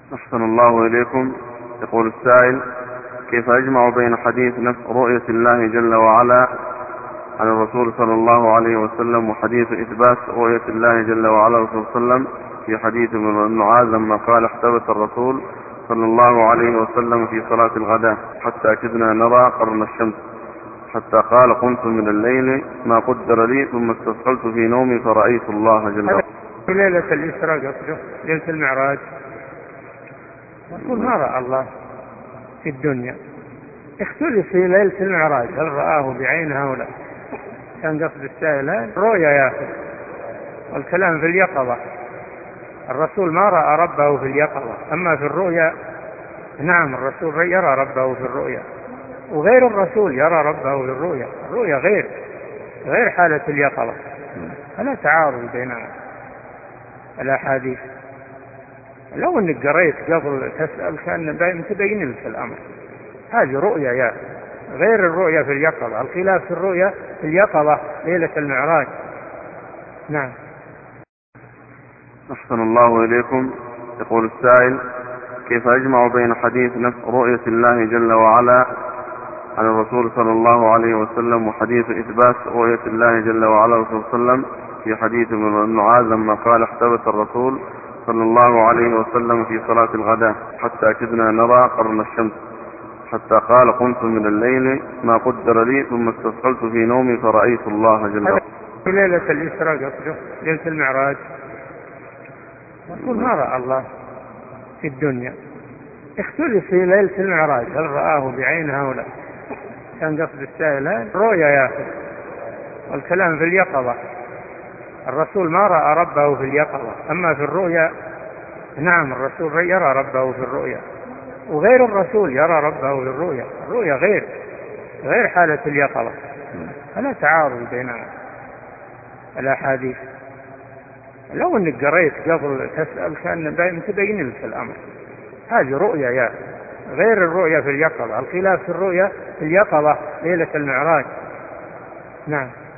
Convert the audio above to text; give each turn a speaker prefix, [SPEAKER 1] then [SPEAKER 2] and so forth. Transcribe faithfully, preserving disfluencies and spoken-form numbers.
[SPEAKER 1] أحسن الله إليكم. يقول السائل: كيف أجمع بين حديث نفس رؤية الله جل وعلا عن الرسول صلى الله عليه وسلم وحديث إثبات رؤية الله جل وعلا عن الرسول صلى الله عليه وسلم في حديث ابن معاذ لما قال: احتبس الرسول صلى الله عليه وسلم في صلاة الغداء حتى كدنا نرى قرن الشمس، حتى قال: قمت من الليل ما قدر لي ثم استثقلت في نومي فرأيت الله جل وعلا.
[SPEAKER 2] في ليلة الإسراء قصده ليلة المعراج، يقول ما رأى الله في الدنيا. اختلف في ليلة المعراج هل رآه بعينها ولا؟ كان قصد السائل رؤيا يا أخي، والكلام في اليقظة. الرسول ما رأى ربه في اليقظة، أما في الرؤيا نعم الرسول يرى ربه في الرؤيا، وغير الرسول يرى ربه في الرؤيا. الرؤيا غير غير حالة اليقظة، فلا تعارض بين الأحاديث. لو أنك قريت قبل تسأل كان تبين لك الأمر. هذه رؤيا يا غير الرؤيا في اليقظة، الخلاف في الرؤيا في اليقظة ليلة المعراج. نعم.
[SPEAKER 1] أحسن الله إليكم. يقول السائل: كيف أجمع بين حديث نفس رؤية الله جل وعلا عن الرسول صلى الله عليه وسلم وحديث إثبات رؤية الله جل وعلا عن الرسول صلى الله عليه وسلم في حديث ابن معاذ لما قال: احتبس الرسول صلى الله عليه وسلم في صلاة الغداء حتى كدنا نرى قرن الشمس، حتى قال: قمت من الليل ما قدر لي ثم استثقلت في نومي فرأيت الله جل وعلا.
[SPEAKER 2] في ليلة الإسراء قصده ليلة المعراج، يقول ما رأى الله في الدنيا. اختلف في ليلة المعراج هل رآه بعينها ولا؟ كان قصد السائل رؤيا يا أخي، والكلام في اليقظة. الرسول ما رأى ربه في اليقظة، أما في الرؤيا نعم الرسول يرى ربه في الرؤيا، وغير الرسول يرى ربه في الرؤيا. الرؤيا غير غير حالة اليقظة، فلا تعارض بين الأحاديث. لو أنك قريت قبل تسأل كان تبين لك الأمر. هذه رؤيا يا غير الرؤيا في اليقظة، الخلاف في الرؤيا في اليقظة ليلة المعراج. نعم.